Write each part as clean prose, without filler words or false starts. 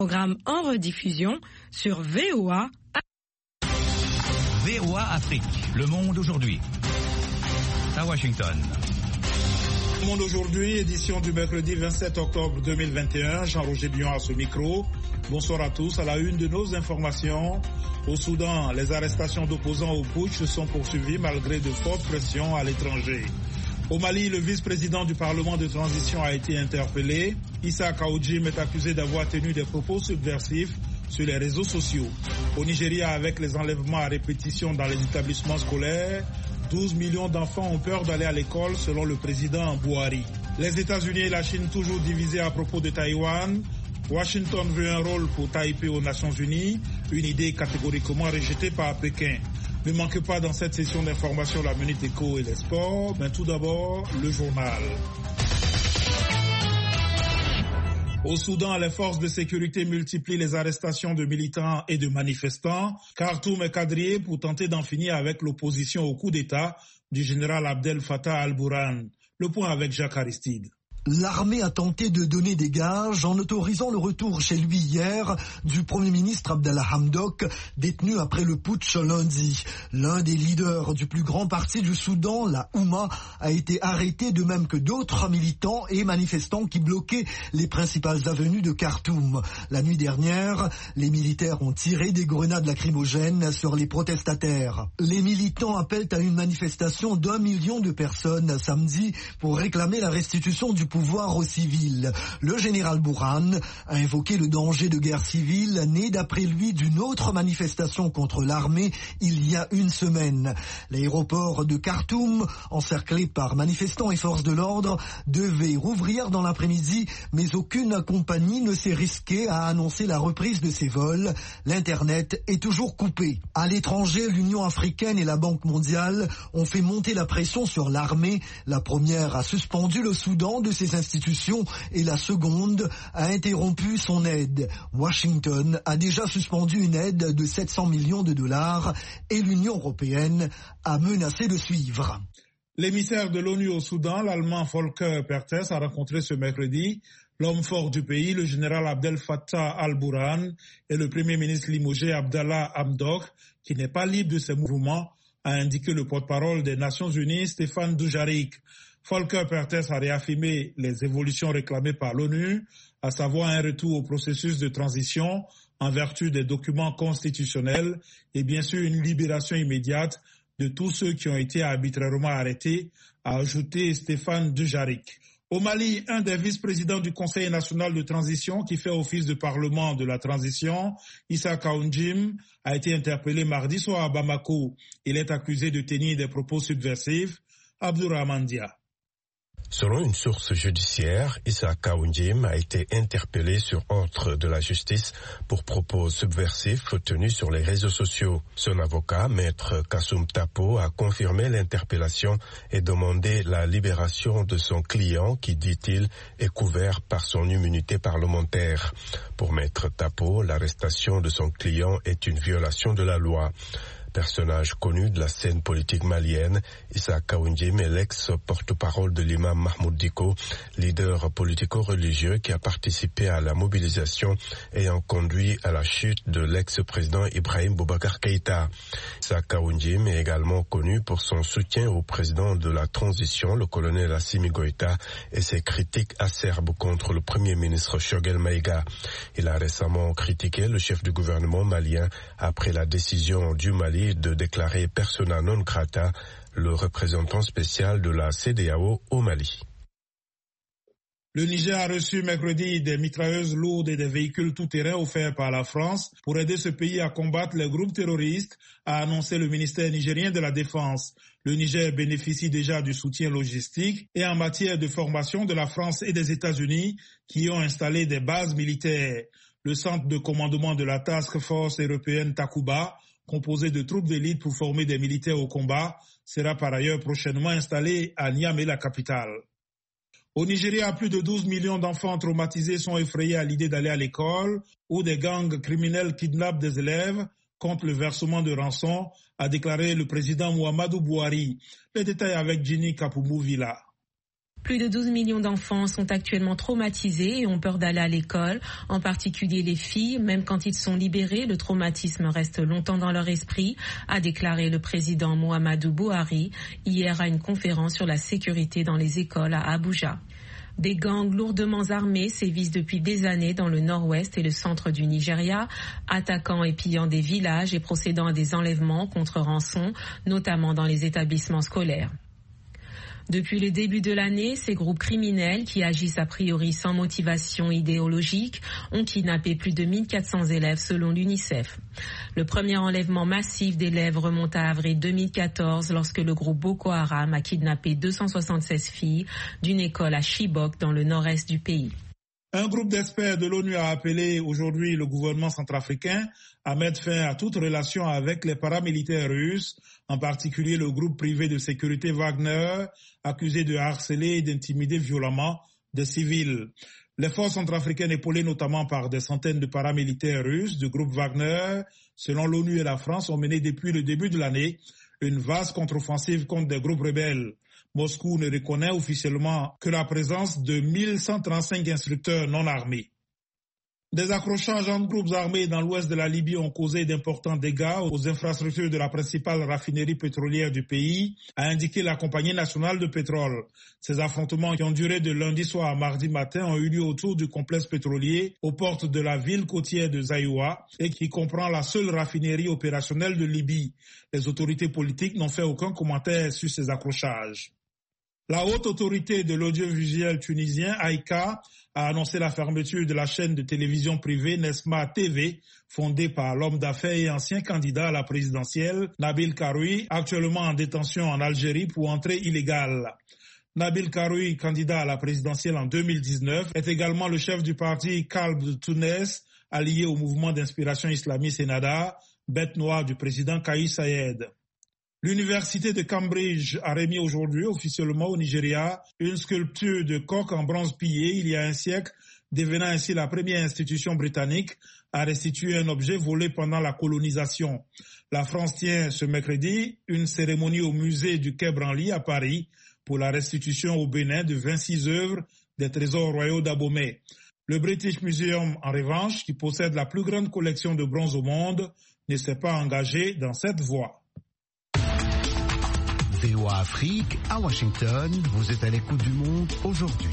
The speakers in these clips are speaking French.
Programme en rediffusion sur VOA. VOA Afrique, le monde aujourd'hui. À Washington. Le monde aujourd'hui, édition du mercredi 27 octobre 2021. Jean-Roger Bion à ce micro. Bonsoir à tous. À la une de nos informations, au Soudan, les arrestations d'opposants au putsch se sont poursuivies malgré de fortes pressions à l'étranger. Au Mali, le vice-président du Parlement de transition a été interpellé. Issa Kaoudjim est accusé d'avoir tenu des propos subversifs sur les réseaux sociaux. Au Nigeria, avec les enlèvements à répétition dans les établissements scolaires, 12 millions d'enfants ont peur d'aller à l'école selon le président Buhari. Les États-Unis et la Chine toujours divisés à propos de Taïwan. Washington veut un rôle pour Taipei aux Nations Unies, une idée catégoriquement rejetée par Pékin. Ne manquez pas dans cette session d'information la Minute Éco et les sports, mais tout d'abord le journal. Au Soudan, les forces de sécurité multiplient les arrestations de militants et de manifestants. Khartoum est quadrillé pour tenter d'en finir avec l'opposition au coup d'État du général Abdel Fattah al-Burhan. Le point avec Jacques Aristide. L'armée a tenté de donner des gages en autorisant le retour chez lui hier du Premier ministre Abdallah Hamdok, détenu après le putsch lundi. L'un des leaders du plus grand parti du Soudan, la Houma, a été arrêté, de même que d'autres militants et manifestants qui bloquaient les principales avenues de Khartoum. La nuit dernière, les militaires ont tiré des grenades lacrymogènes sur les protestataires. Les militants appellent à une manifestation d'1 million de personnes samedi pour réclamer la restitution du pouvoir aux civils. Le général Burhan a invoqué le danger de guerre civile né d'après lui d'une autre manifestation contre l'armée il y a une semaine. L'aéroport de Khartoum, encerclé par manifestants et forces de l'ordre, devait rouvrir dans l'après-midi, mais aucune compagnie ne s'est risquée à annoncer la reprise de ses vols. L'Internet est toujours coupé. À l'étranger, l'Union africaine et la Banque mondiale ont fait monter la pression sur l'armée. La première a suspendu le Soudan de ses institutions et la seconde a interrompu son aide. Washington a déjà suspendu une aide de 700 millions de dollars et l'Union européenne a menacé de suivre. L'émissaire de l'ONU au Soudan, l'Allemand Volker Perthes, a rencontré ce mercredi l'homme fort du pays, le général Abdel Fattah al-Burhan, et le premier ministre limogé Abdallah Hamdok, qui n'est pas libre de ses mouvements, a indiqué le porte-parole des Nations Unies, Stéphane Dujarric. Volker Perthes a réaffirmé les évolutions réclamées par l'ONU, à savoir un retour au processus de transition en vertu des documents constitutionnels et bien sûr une libération immédiate de tous ceux qui ont été arbitrairement arrêtés, a ajouté Stéphane Dujarric. Au Mali, un des vice-présidents du Conseil national de transition qui fait office de parlement de la transition, Issa Kaoudjim, a été interpellé mardi soir à Bamako. Il est accusé de tenir des propos subversifs. Abdourahmane Dia. Selon une source judiciaire, Issa Kaoundjim a été interpellé sur ordre de la justice pour propos subversifs tenus sur les réseaux sociaux. Son avocat, maître Kassoum Tapo, a confirmé l'interpellation et demandé la libération de son client qui, dit-il, est couvert par son immunité parlementaire. Pour maître Tapo, l'arrestation de son client est une violation de la loi. Personnage connu de la scène politique malienne, Issa Kaoundjim est l'ex-porte-parole de l'imam Mahmoud Dicko, leader politico-religieux qui a participé à la mobilisation ayant conduit à la chute de l'ex-président Ibrahim Boubacar Keïta. Issa Kaoundjim est également connu pour son soutien au président de la transition, le colonel Assimi Goïta, et ses critiques acerbes contre le premier ministre Choguel Maïga. Il a récemment critiqué le chef du gouvernement malien après la décision du Mali de déclarer persona non grata le représentant spécial de la CEDEAO au Mali. Le Niger a reçu mercredi des mitrailleuses lourdes et des véhicules tout-terrain offerts par la France pour aider ce pays à combattre les groupes terroristes, a annoncé le ministère nigérien de la Défense. Le Niger bénéficie déjà du soutien logistique et en matière de formation de la France et des États-Unis qui ont installé des bases militaires. Le centre de commandement de la Task Force européenne Takuba, composé de troupes d'élite pour former des militaires au combat, sera par ailleurs prochainement installé à Niamey, la capitale. Au Nigeria, plus de 12 millions d'enfants traumatisés sont effrayés à l'idée d'aller à l'école où des gangs criminels kidnappent des élèves contre le versement de rançon, a déclaré le président Muhammadu Buhari. Les détails avec Ginny Kapoumou Villa. Plus de 12 millions d'enfants sont actuellement traumatisés et ont peur d'aller à l'école, en particulier les filles. Même quand ils sont libérés, le traumatisme reste longtemps dans leur esprit, a déclaré le président Muhammadu Buhari hier à une conférence sur la sécurité dans les écoles à Abuja. Des gangs lourdement armés sévissent depuis des années dans le nord-ouest et le centre du Nigeria, attaquant et pillant des villages et procédant à des enlèvements contre rançon, notamment dans les établissements scolaires. Depuis le début de l'année, ces groupes criminels qui agissent a priori sans motivation idéologique ont kidnappé plus de 1400 élèves selon l'UNICEF. Le premier enlèvement massif d'élèves remonte à avril 2014 lorsque le groupe Boko Haram a kidnappé 276 filles d'une école à Chibok dans le nord-est du pays. Un groupe d'experts de l'ONU a appelé aujourd'hui le gouvernement centrafricain à mettre fin à toute relation avec les paramilitaires russes, en particulier le groupe privé de sécurité Wagner, accusé de harceler et d'intimider violemment des civils. Les forces centrafricaines épaulées notamment par des centaines de paramilitaires russes du groupe Wagner, selon l'ONU et la France, ont mené depuis le début de l'année une vaste contre-offensive contre des groupes rebelles. Moscou ne reconnaît officiellement que la présence de 1135 instructeurs non armés. Des accrochages entre groupes armés dans l'ouest de la Libye ont causé d'importants dégâts aux infrastructures de la principale raffinerie pétrolière du pays, a indiqué la compagnie nationale de pétrole. Ces affrontements qui ont duré de lundi soir à mardi matin ont eu lieu autour du complexe pétrolier aux portes de la ville côtière de Zaïoua et qui comprend la seule raffinerie opérationnelle de Libye. Les autorités politiques n'ont fait aucun commentaire sur ces accrochages. La haute autorité de l'audiovisuel tunisien, Aïka, a annoncé la fermeture de la chaîne de télévision privée Nesma TV, fondée par l'homme d'affaires et ancien candidat à la présidentielle, Nabil Karoui, actuellement en détention en Algérie pour entrée illégale. Nabil Karoui, candidat à la présidentielle en 2019, est également le chef du parti Kalb de Tunis, allié au mouvement d'inspiration islamiste Ennahda, bête noire du président Kais Saied. L'université de Cambridge a remis aujourd'hui officiellement au Nigeria une sculpture de coq en bronze pillé il y a un siècle, devenant ainsi la première institution britannique à restituer un objet volé pendant la colonisation. La France tient ce mercredi une cérémonie au musée du Quai Branly à Paris pour la restitution au Bénin de 26 œuvres des trésors royaux d'Abomey. Le British Museum, en revanche, qui possède la plus grande collection de bronze au monde, ne s'est pas engagé dans cette voie. VOA Afrique, à Washington, vous êtes à l'écoute du monde aujourd'hui.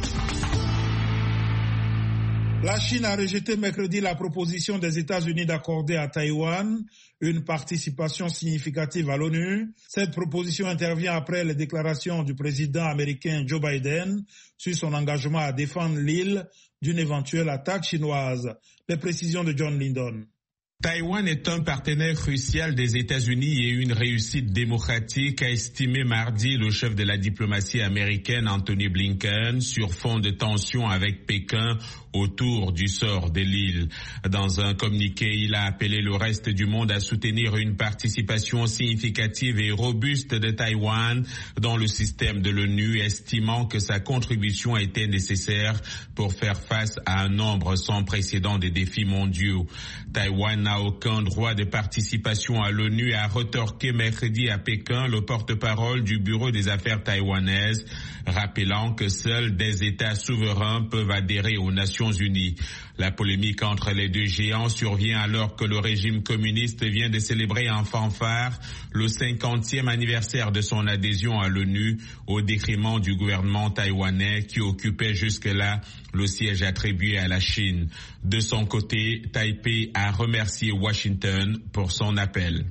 La Chine a rejeté mercredi la proposition des États-Unis d'accorder à Taïwan une participation significative à l'ONU. Cette proposition intervient après les déclarations du président américain Joe Biden sur son engagement à défendre l'île d'une éventuelle attaque chinoise. Les précisions de John Lyndon. Taïwan est un partenaire crucial des États-Unis et une réussite démocratique, a estimé mardi le chef de la diplomatie américaine Anthony Blinken sur fond de tensions avec Pékin autour du sort de l'île. Dans un communiqué, il a appelé le reste du monde à soutenir une participation significative et robuste de Taïwan dans le système de l'ONU, estimant que sa contribution était nécessaire pour faire face à un nombre sans précédent de défis mondiaux. Taïwan n'a aucun droit de participation à l'ONU, a retorqué mercredi à Pékin le porte-parole du Bureau des affaires taïwanaises, rappelant que seuls des États souverains peuvent adhérer aux Nations Unies. La polémique entre les deux géants survient alors que le régime communiste vient de célébrer en fanfare le 50e anniversaire de son adhésion à l'ONU, au détriment du gouvernement taïwanais qui occupait jusque-là le siège attribué à la Chine. De son côté, Taipei a remercié Washington pour son appel.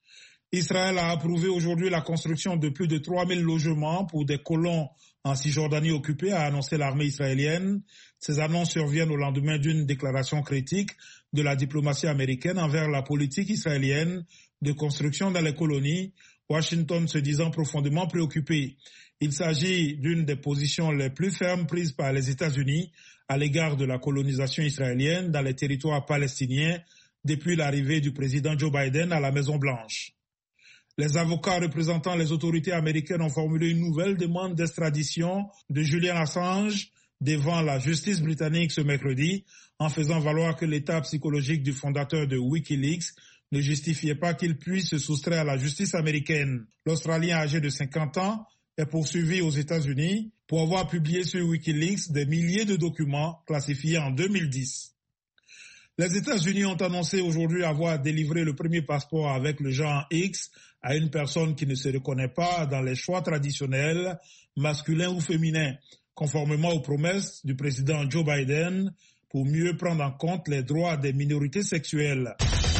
Israël a approuvé aujourd'hui la construction de plus de 3000 logements pour des colons en Cisjordanie occupée, a annoncé l'armée israélienne. Ces annonces surviennent au lendemain d'une déclaration critique de la diplomatie américaine envers la politique israélienne de construction dans les colonies, Washington se disant profondément préoccupé. Il s'agit d'une des positions les plus fermes prises par les États-Unis à l'égard de la colonisation israélienne dans les territoires palestiniens depuis l'arrivée du président Joe Biden à la Maison-Blanche. Les avocats représentant les autorités américaines ont formulé une nouvelle demande d'extradition de Julian Assange devant la justice britannique ce mercredi, en faisant valoir que l'état psychologique du fondateur de Wikileaks ne justifiait pas qu'il puisse se soustraire à la justice américaine. L'Australien âgé de 50 ans est poursuivi aux États-Unis pour avoir publié sur Wikileaks des milliers de documents classifiés en 2010. Les États-Unis ont annoncé aujourd'hui avoir délivré le premier passeport avec le genre X à une personne qui ne se reconnaît pas dans les choix traditionnels, masculins ou féminins, conformément aux promesses du président Joe Biden pour mieux prendre en compte les droits des minorités sexuelles.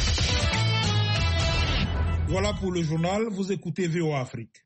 Voilà pour le journal, vous écoutez VOA Afrique.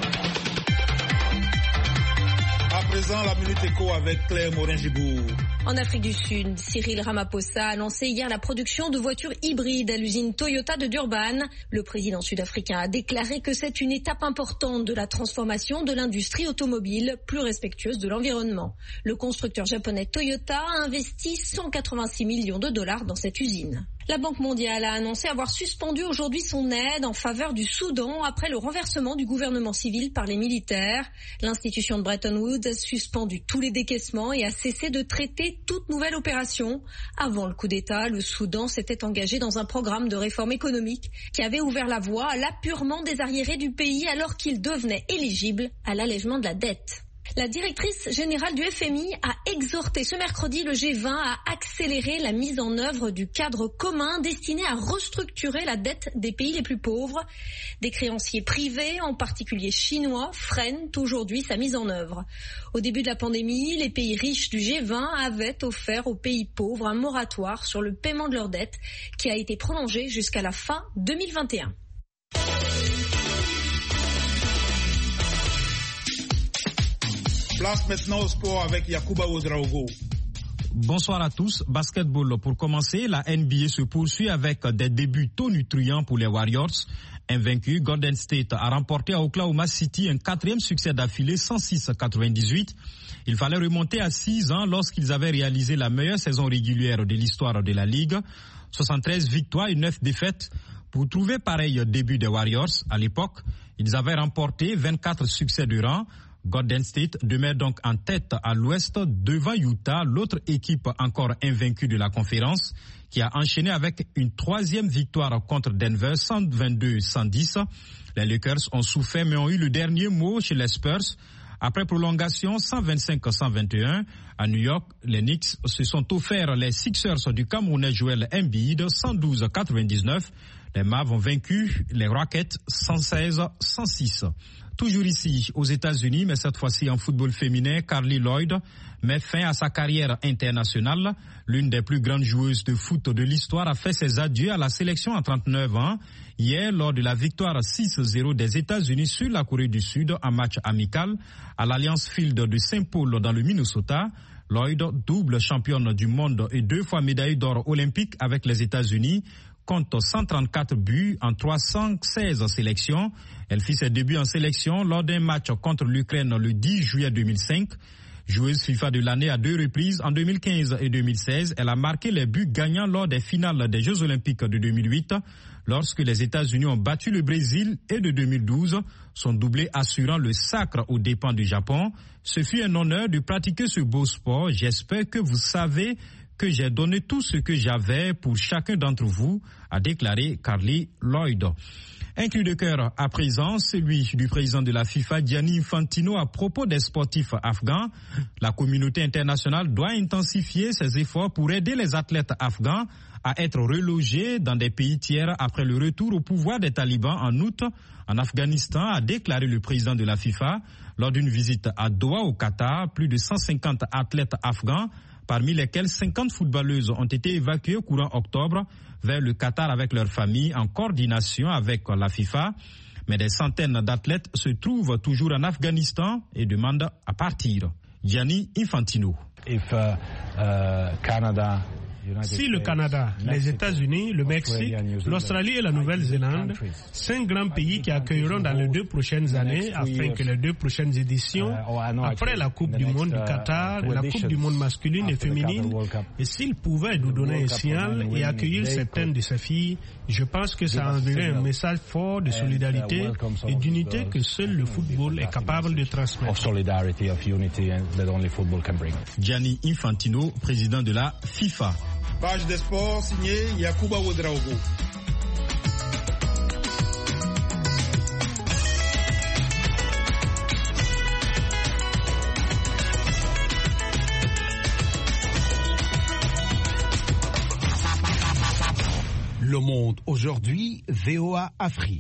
À présent, la Minute Éco avec Claire Morin-Gibourg. En Afrique du Sud, Cyril Ramaphosa a lancé hier la production de voitures hybrides à l'usine Toyota de Durban. Le président sud-africain a déclaré que c'est une étape importante de la transformation de l'industrie automobile, plus respectueuse de l'environnement. Le constructeur japonais Toyota a investi 186 millions de dollars dans cette usine. La Banque mondiale a annoncé avoir suspendu aujourd'hui son aide en faveur du Soudan après le renversement du gouvernement civil par les militaires. L'institution de Bretton Woods a suspendu tous les décaissements et a cessé de traiter toute nouvelle opération. Avant le coup d'État, le Soudan s'était engagé dans un programme de réforme économique qui avait ouvert la voie à l'apurement des arriérés du pays alors qu'il devenait éligible à l'allègement de la dette. La directrice générale du FMI a exhorté ce mercredi le G20 à accélérer la mise en œuvre du cadre commun destiné à restructurer la dette des pays les plus pauvres. Des créanciers privés, en particulier chinois, freinent aujourd'hui sa mise en œuvre. Au début de la pandémie, les pays riches du G20 avaient offert aux pays pauvres un moratoire sur le paiement de leurs dettes qui a été prolongé jusqu'à la fin 2021. Place maintenant au sport avec Yacouba Ouedraogo. Bonsoir à tous. Basketball pour commencer. La NBA se poursuit avec des débuts tonitruants pour les Warriors. Invaincu, Golden State a remporté à Oklahoma City un 4e succès d'affilée 106-98. Il fallait remonter à 6 ans lorsqu'ils avaient réalisé la meilleure saison régulière de l'histoire de la Ligue. 73 victoires et 9 défaites. Pour trouver pareil début des Warriors, à l'époque, ils avaient remporté 24 succès de rang. Golden State demeure donc en tête à l'ouest devant Utah, l'autre équipe encore invaincue de la conférence, qui a enchaîné avec une 3e victoire contre Denver, 122-110. Les Lakers ont souffert mais ont eu le dernier mot chez les Spurs. Après prolongation 125-121, à New York, les Knicks se sont offerts les Sixers du Camerounais Joel Embiid 112-99. Les Mavs ont vaincu les Rockets 116-106. Toujours ici, aux États-Unis, mais cette fois-ci en football féminin, Carli Lloyd met fin à sa carrière internationale. L'une des plus grandes joueuses de foot de l'histoire a fait ses adieux à la sélection à 39 ans. Hier, lors de la victoire 6-0 des États-Unis sur la Corée du Sud en match amical à l'Alliance Field de Saint-Paul dans le Minnesota, Lloyd, double championne du monde et 2 fois médaille d'or olympique avec les États-Unis, compte 134 buts en 316 sélections. Elle fit ses débuts en sélection lors d'un match contre l'Ukraine le 10 juillet 2005. Joueuse FIFA de l'année à 2 reprises en 2015 et 2016, elle a marqué les buts gagnants lors des finales des Jeux Olympiques de 2008, lorsque les États-Unis ont battu le Brésil, et de 2012, son doublé assurant le sacre aux dépens du Japon. Ce fut un honneur de pratiquer ce beau sport. J'espère que vous savez que j'ai donné tout ce que j'avais pour chacun d'entre vous, a déclaré Carli Lloyd. Un cri de cœur à présent, celui du président de la FIFA, Gianni Infantino, à propos des sportifs afghans. La communauté internationale doit intensifier ses efforts pour aider les athlètes afghans à être relogés dans des pays tiers après le retour au pouvoir des talibans en août en Afghanistan, a déclaré le président de la FIFA. Lors d'une visite à Doha au Qatar, plus de 150 athlètes afghans, parmi lesquels 50 footballeuses, ont été évacuées courant octobre vers le Qatar avec leurs familles en coordination avec la FIFA. Mais des centaines d'athlètes se trouvent toujours en Afghanistan et demandent à partir. Gianni Infantino. Si le Canada, les États-Unis, le Mexique, l'Australie et la Nouvelle-Zélande, 5 grands pays qui accueilleront dans les 2 prochaines années, afin que les 2 prochaines éditions, après la Coupe du Monde du Qatar, la Coupe du Monde masculine et féminine, et s'ils pouvaient nous donner un signal et accueillir certaines de ces filles, je pense que ça enverrait un message fort de solidarité et d'unité que seul le football est capable de transmettre. Gianni Infantino, président de la FIFA. Page des sports signée Yacouba Ouedraogo. Le Monde aujourd'hui, VOA Afrique.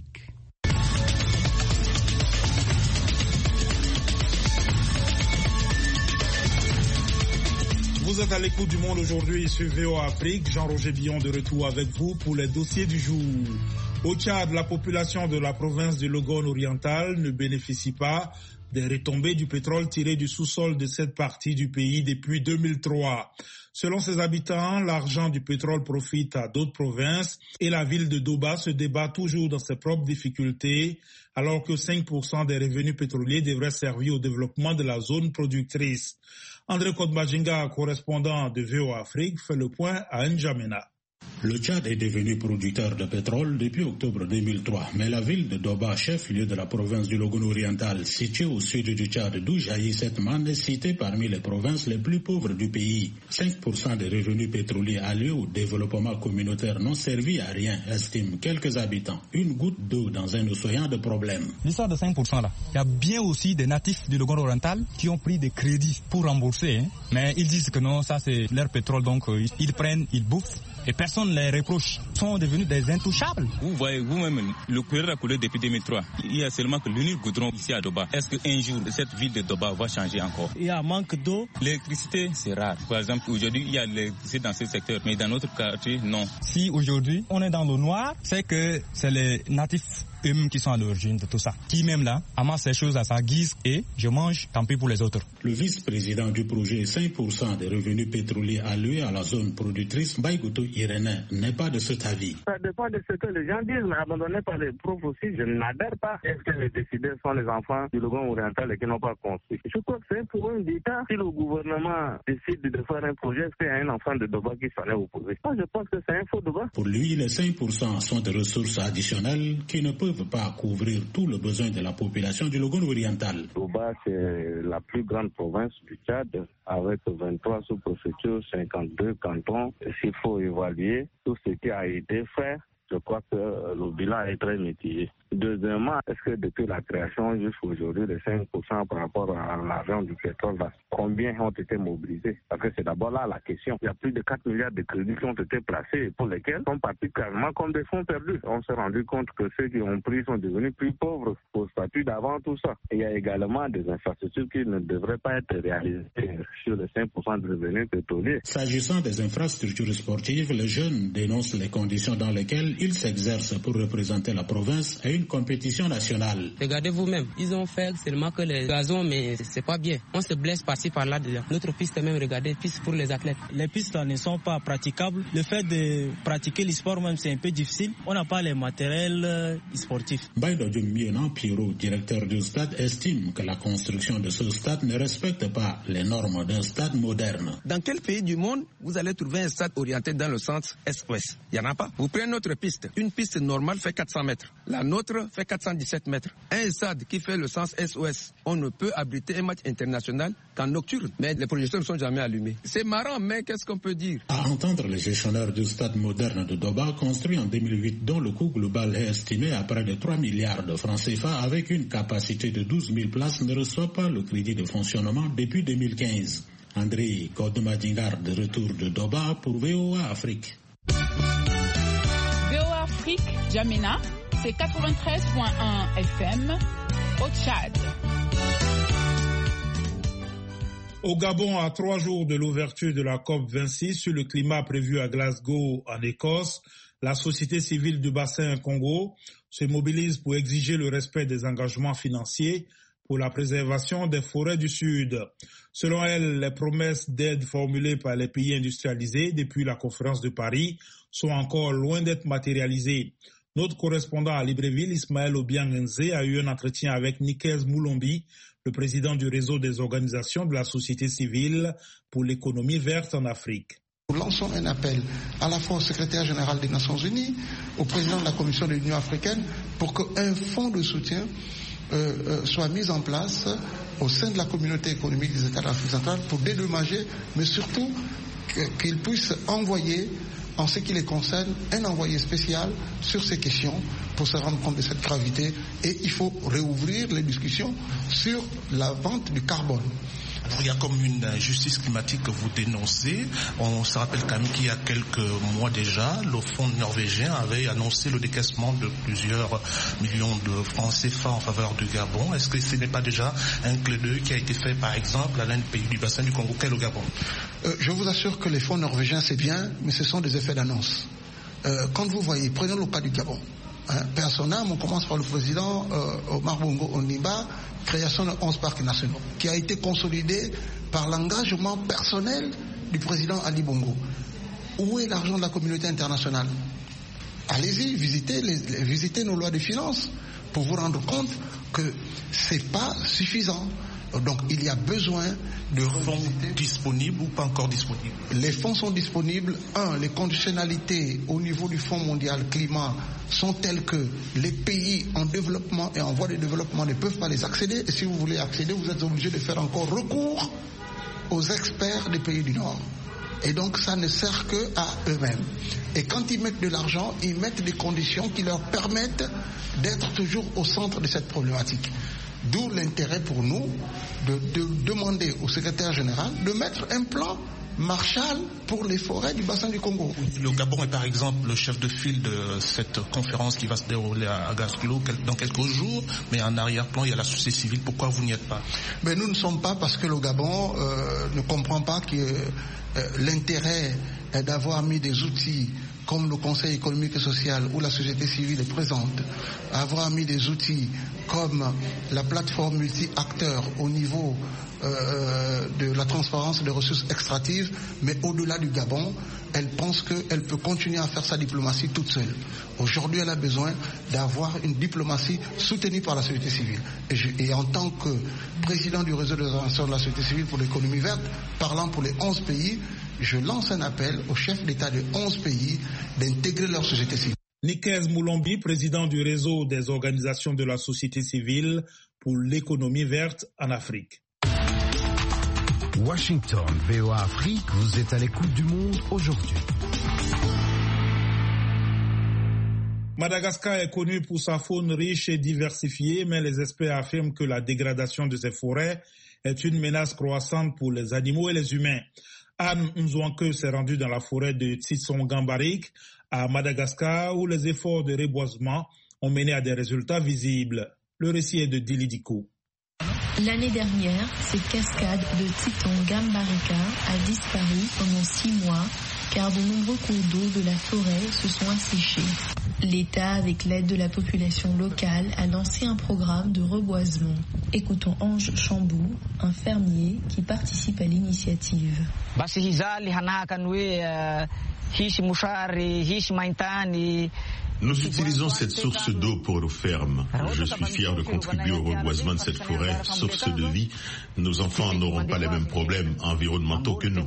Vous êtes à l'écoute du Monde aujourd'hui sur VOA Afrique. Jean-Roger Billon de retour avec vous pour les dossiers du jour. Au Tchad, la population de la province de Logone oriental ne bénéficie pas des retombées du pétrole tiré du sous-sol de cette partie du pays depuis 2003. Selon ses habitants, l'argent du pétrole profite à d'autres provinces et la ville de Doba se débat toujours dans ses propres difficultés, alors que 5% des revenus pétroliers devraient servir au développement de la zone productrice. André Kodbajinga, correspondant de VOA Afrique, fait le point à N'Djamena. Le Tchad est devenu producteur de pétrole depuis octobre 2003, mais la ville de Doba, chef-lieu de la province du Logone oriental, située au sud du Tchad, d'où jaillit cette manne, est citée parmi les provinces les plus pauvres du pays. 5% des revenus pétroliers alloués au développement communautaire n'ont servi à rien, estiment quelques habitants. Une goutte d'eau dans un océan de problèmes. L'histoire de 5% là, il y a bien aussi des natifs du Logone oriental qui ont pris des crédits pour rembourser, mais ils disent que non, ça c'est leur pétrole, donc ils prennent, ils bouffent. Et personne ne les reproche. Ils sont devenus des intouchables. Vous voyez vous-même, le pétrole a coulé depuis 2003. Il y a seulement que l'unique goudron ici à Doba. Est-ce qu'un jour, cette ville de Doba va changer encore? Il y a un manque d'eau. L'électricité, c'est rare. Par exemple, aujourd'hui, il y a l'électricité dans ce secteur, mais dans notre quartier, non. Si aujourd'hui, on est dans le noir, c'est que c'est les natifs eux-mêmes qui sont à l'origine de tout ça. Qui même là amasse ces choses à sa guise et je mange, tant pis pour les autres. Le vice-président du projet 5% des revenus pétroliers alloués à la zone productrice, Baïgoutou Irénée, n'est pas de cet avis. Ça dépend de ce que les gens disent, mais abandonné par les profs aussi, je n'adhère pas. Est-ce que les décideurs sont les enfants du Logone oriental et qui n'ont pas construit? Je crois que c'est un problème d'État. Si le gouvernement décide de faire un projet, est-ce qu'il y a un enfant de Doba qui s'en est opposé? Moi, je pense que c'est un faux Doba. Pour lui, les 5% sont des ressources additionnelles qui ne peuvent pas couvrir tout le besoin de la population du Logone oriental. Doba, c'est la plus grande province du Tchad, avec 23 sous-préfectures, 52 cantons. S'il faut évaluer tout ce qui a été fait, je crois que le bilan est très mitigé. Deuxièmement, est-ce que depuis la création jusqu'à aujourd'hui, les 5% par rapport à l'argent du pétrole, combien ont été mobilisés? Parce que c'est d'abord là la question. Il y a plus de 4 milliards de crédits qui ont été placés pour lesquels sont partis carrément comme des fonds perdus. On s'est rendu compte que ceux qui ont pris sont devenus plus pauvres au statut d'avant tout ça. Et il y a également des infrastructures qui ne devraient pas être réalisées sur les 5% de revenus pétroliers. S'agissant des infrastructures sportives, les jeunes dénoncent les conditions dans lesquelles ils s'exercent pour représenter la province à une compétition nationale. Regardez vous-même, ils ont fait seulement que les gazons, mais c'est pas bien. On se blesse par-ci par-là déjà. Notre piste même, regardez, piste pour les athlètes. Les pistes là, ne sont pas praticables. Le fait de pratiquer le sport même, c'est un peu difficile. On n'a pas les matériels sportifs. Baïdo Mienan Piro, directeur du stade, estime que la construction de ce stade ne respecte pas les normes d'un stade moderne. Dans quel pays du monde vous allez trouver un stade orienté dans le sens est-ouest? Il n'y en a pas. Vous prenez notre piste. Une piste normale fait 400 mètres. La nôtre fait 417 mètres. Un stade qui fait le sens est-ouest, on ne peut abriter un match international qu'en nocturne. Mais les projecteurs ne sont jamais allumés. C'est marrant, mais qu'est-ce qu'on peut dire? À entendre le gestionnaire du stade moderne de Doba, construit en 2008, dont le coût global est estimé à près de 3 milliards de francs CFA, avec une capacité de 12 000 places, ne reçoit pas le crédit de fonctionnement depuis 2015. André Kodmadingar, de retour de Doba pour VOA Afrique. VOA Afrique, N'Djamena, c'est 93.1 FM au Tchad. Au Gabon, à 3 jours de l'ouverture de la COP26 sur le climat prévu à Glasgow, en Écosse, la société civile du bassin Congo se mobilise pour exiger le respect des engagements financiers pour la préservation des forêts du Sud. Selon elle, les promesses d'aide formulées par les pays industrialisés depuis la conférence de Paris sont encore loin d'être matérialisées. Notre correspondant à Libreville, Ismaël Obiang-Nze, a eu un entretien avec Nikez Moulombi, le président du réseau des organisations de la société civile pour l'économie verte en Afrique. Nous lançons un appel à la fois au secrétaire général des Nations Unies, au président de la Commission de l'Union africaine, pour qu'un fonds de soutien soit mis en place au sein de la communauté économique des États d'Afrique centrale pour dédommager, mais surtout qu'ils puissent envoyer, en ce qui les concerne, un envoyé spécial sur ces questions pour se rendre compte de cette gravité. Et il faut réouvrir les discussions sur la vente du carbone. Il y a comme une injustice climatique que vous dénoncez. On se rappelle quand même qu'il y a quelques mois déjà, le fonds norvégien avait annoncé le décaissement de plusieurs millions de francs CFA en faveur du Gabon. Est-ce que ce n'est pas déjà un clin d'œil qui a été fait par exemple à l'un des pays du bassin du Congo qu'est le Gabon? Je vous assure que les fonds norvégiens c'est bien, mais ce sont des effets d'annonce. Quand vous voyez, prenons le cas du Gabon. Personnellement, on commence par le président Omar Bongo Ondimba, création de 11 parcs nationaux, qui a été consolidé par l'engagement personnel du président Ali Bongo. Où est l'argent de la communauté internationale? Allez-y, visitez nos lois de finances pour vous rendre compte que c'est pas suffisant. Donc il y a besoin de fonds disponibles ou pas encore disponibles? Les fonds sont disponibles. Les conditionnalités au niveau du Fonds mondial climat sont telles que les pays en développement et en voie de développement ne peuvent pas les accéder. Et si vous voulez accéder, vous êtes obligé de faire encore recours aux experts des pays du Nord. Et donc ça ne sert que à eux-mêmes. Et quand ils mettent de l'argent, ils mettent des conditions qui leur permettent d'être toujours au centre de cette problématique. D'où l'intérêt pour nous de demander au secrétaire général de mettre un plan Marshall pour les forêts du bassin du Congo. Le Gabon est par exemple le chef de file de cette conférence qui va se dérouler à Glasgow dans quelques jours, mais en arrière-plan il y a la société civile. Pourquoi vous n'y êtes pas? Mais nous ne sommes pas parce que le Gabon ne comprend pas que l'intérêt est d'avoir mis des outils comme le Conseil économique et social où la société civile est présente, avoir mis des outils comme la plateforme multi-acteurs au niveau de la transparence des ressources extractives, mais au-delà du Gabon, elle pense qu'elle peut continuer à faire sa diplomatie toute seule. Aujourd'hui, elle a besoin d'avoir une diplomatie soutenue par la société civile. Et en tant que président du réseau des organisations de la société civile pour l'économie verte, parlant pour les 11 pays, je lance un appel aux chefs d'État de 11 pays d'intégrer leur société civile. Nikez Moulombi, président du réseau des organisations de la société civile pour l'économie verte en Afrique. Washington, VOA Afrique, vous êtes à l'écoute du monde aujourd'hui. Madagascar est connu pour sa faune riche et diversifiée, mais les experts affirment que la dégradation de ses forêts est une menace croissante pour les animaux et les humains. Anne Nzouanke s'est rendue dans la forêt de Tsitsong-Gambarik à Madagascar où les efforts de reboisement ont mené à des résultats visibles. Le récit est de Dili Diko. L'année dernière, cette cascade de Tsitsong-Gambarika a disparu pendant 6 mois car de nombreux cours d'eau de la forêt se sont asséchés. L'État, avec l'aide de la population locale, a lancé un programme de reboisement. Écoutons Ange Chambou, un fermier qui participe à l'initiative. Nous utilisons cette source d'eau pour nos fermes. Je suis fier de contribuer au reboisement de cette forêt, source de vie. Nos enfants n'auront pas les mêmes problèmes environnementaux que nous.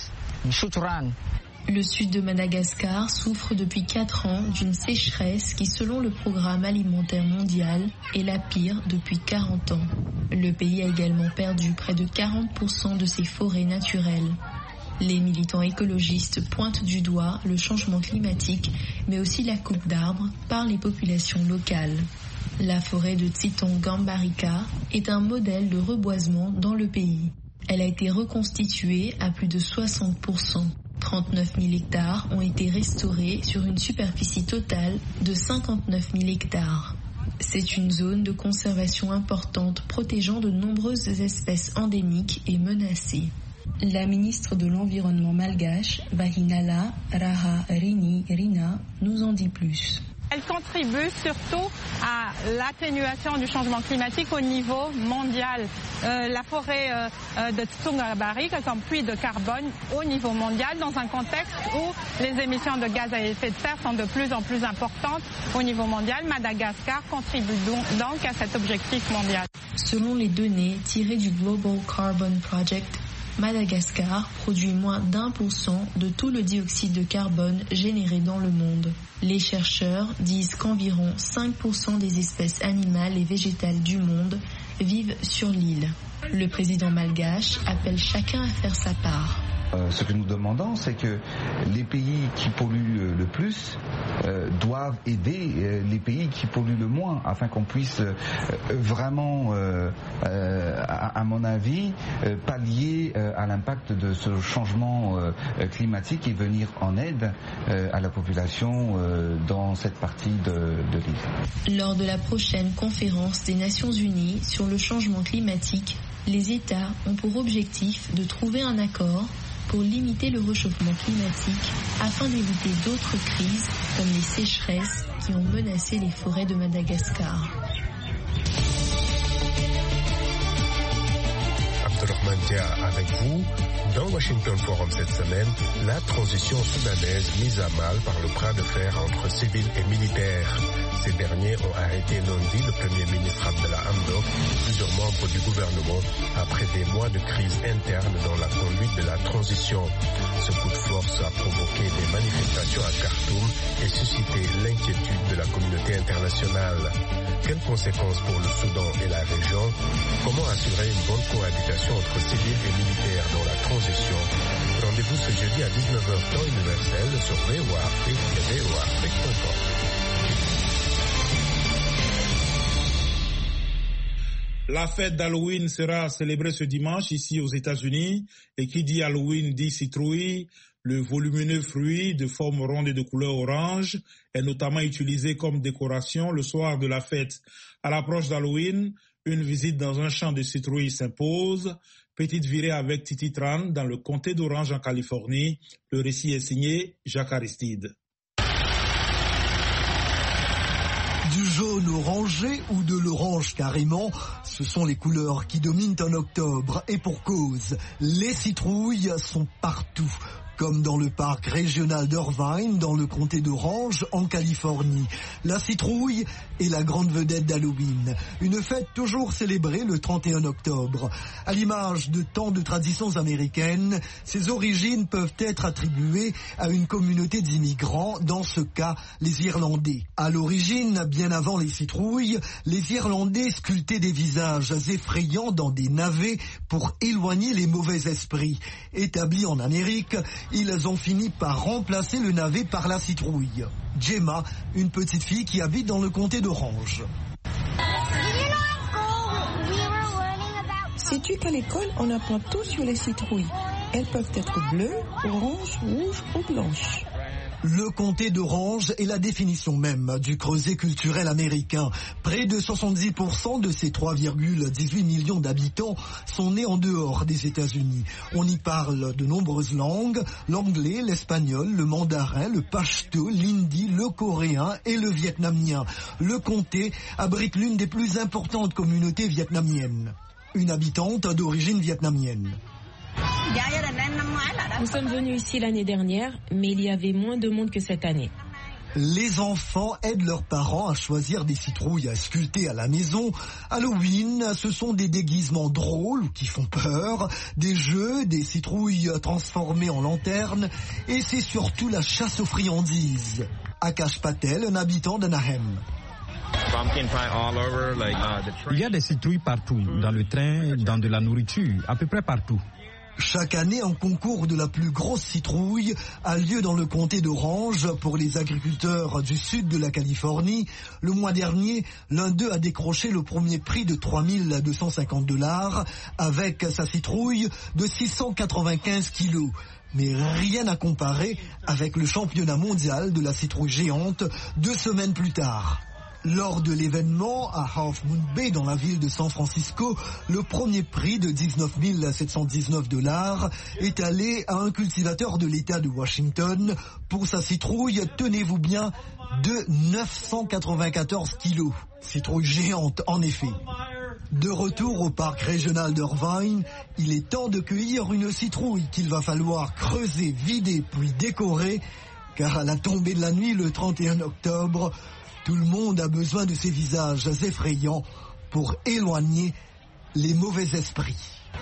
Le sud de Madagascar souffre depuis 4 ans d'une sécheresse qui, selon le Programme alimentaire mondial, est la pire depuis 40 ans. Le pays a également perdu près de 40% de ses forêts naturelles. Les militants écologistes pointent du doigt le changement climatique, mais aussi la coupe d'arbres par les populations locales. La forêt de Tsitsong-Gambarika est un modèle de reboisement dans le pays. Elle a été reconstituée à plus de 60%. 39 000 hectares ont été restaurés sur une superficie totale de 59 000 hectares. C'est une zone de conservation importante protégeant de nombreuses espèces endémiques et menacées. La ministre de l'Environnement malgache, Vahinala Raharini Rina, nous en dit plus. Elle contribue surtout à l'atténuation du changement climatique au niveau mondial. La forêt de Tsitsong-Gambarika est un puits de carbone au niveau mondial dans un contexte où les émissions de gaz à effet de serre sont de plus en plus importantes au niveau mondial. Madagascar contribue donc à cet objectif mondial. Selon les données tirées du Global Carbon Project, Madagascar produit moins d'1% de tout le dioxyde de carbone généré dans le monde. Les chercheurs disent qu'environ 5% des espèces animales et végétales du monde vivent sur l'île. Le président malgache appelle chacun à faire sa part. Ce que nous demandons, c'est que les pays qui polluent le plus doivent aider les pays qui polluent le moins afin qu'on puisse vraiment, à mon avis, pallier à l'impact de ce changement climatique et venir en aide à la population dans cette partie de l'île. Lors de la prochaine conférence des Nations Unies sur le changement climatique, les États ont pour objectif de trouver un accord pour limiter le réchauffement climatique afin d'éviter d'autres crises comme les sécheresses qui ont menacé les forêts de Madagascar. Abdelrahman Dia avec vous. Dans Washington Forum cette semaine, la transition soudanaise mise à mal par le bras de fer entre civils et militaires. Ces derniers ont arrêté lundi le Premier ministre Abdallah Hamdok et plusieurs membres du gouvernement après des mois de crise interne dans la conduite de la transition. Ce coup de force a provoqué des manifestations à Khartoum et suscité l'inquiétude de la communauté internationale. Quelles conséquences pour le Soudan et la région? Comment assurer une bonne cohabitation entre civils et militaires dans la transition? Rendez-vous ce jeudi à 19h temps universel sur VOA Afrique et voaafrique.com. La fête d'Halloween sera célébrée ce dimanche ici aux États-Unis. Et qui dit Halloween dit citrouille. Le volumineux fruit de forme ronde et de couleur orange est notamment utilisé comme décoration le soir de la fête. À l'approche d'Halloween, une visite dans un champ de citrouilles s'impose. Petite virée avec Titi Tran dans le comté d'Orange en Californie. Le récit est signé Jacques Aristide. Du jaune orangé ou de l'orange carrément, ce sont les couleurs qui dominent en octobre. Et pour cause, les citrouilles sont partout. Comme dans le parc régional d'Irvine, dans le comté d'Orange, en Californie. La citrouille est la grande vedette d'Halloween. Une fête toujours célébrée le 31 octobre. À l'image de tant de traditions américaines, ses origines peuvent être attribuées à une communauté d'immigrants, dans ce cas, les Irlandais. À l'origine, bien avant les citrouilles, les Irlandais sculptaient des visages effrayants dans des navets pour éloigner les mauvais esprits. Établis en Amérique, ils ont fini par remplacer le navet par la citrouille. Gemma, une petite fille qui habite dans le comté d'Orange. Sais-tu qu'à l'école, on apprend tout sur les citrouilles? Elles peuvent être bleues, oranges, rouges ou blanches. Le comté d'Orange est la définition même du creuset culturel américain. Près de 70% de ces 3,18 millions d'habitants sont nés en dehors des États-Unis. On y parle de nombreuses langues, l'anglais, l'espagnol, le mandarin, le pachto, l'hindi, le coréen et le vietnamien. Le comté abrite l'une des plus importantes communautés vietnamiennes. Une habitante d'origine vietnamienne. Nous sommes venus ici l'année dernière, mais il y avait moins de monde que cette année. Les enfants aident leurs parents à choisir des citrouilles à sculpter à la maison. Halloween, ce sont des déguisements drôles qui font peur, des jeux, des citrouilles transformées en lanternes, et c'est surtout la chasse aux friandises. Akash Patel, un habitant d'Anaheim. Il y a des citrouilles partout, dans le train, dans de la nourriture, à peu près partout. Chaque année, un concours de la plus grosse citrouille a lieu dans le comté d'Orange pour les agriculteurs du sud de la Californie. Le mois dernier, l'un d'eux a décroché le premier prix de $3,250 avec sa citrouille de 695 kilos. Mais rien à comparer avec le championnat mondial de la citrouille géante 2 semaines plus tard. Lors de l'événement à Half Moon Bay dans la ville de San Francisco, le premier prix de $19,719 est allé à un cultivateur de l'État de Washington pour sa citrouille, tenez-vous bien, de 994 kilos. Citrouille géante en effet. De retour au parc régional d'Irvine, il est temps de cueillir une citrouille qu'il va falloir creuser, vider puis décorer, car à la tombée de la nuit le 31 octobre, tout le monde a besoin de ces visages effrayants pour éloigner les mauvais esprits.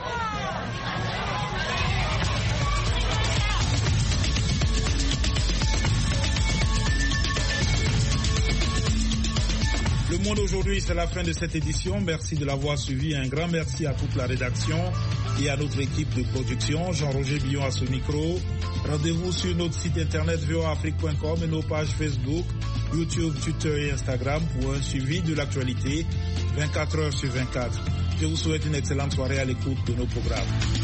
Le Monde aujourd'hui, c'est la fin de cette édition. Merci de l'avoir suivi. Un grand merci à toute la rédaction et à notre équipe de production. Jean-Roger Billon à ce micro. Rendez-vous sur notre site internet voaafrique.com et nos pages Facebook, YouTube, Twitter et Instagram pour un suivi de l'actualité 24 heures sur 24. Je vous souhaite une excellente soirée à l'écoute de nos programmes.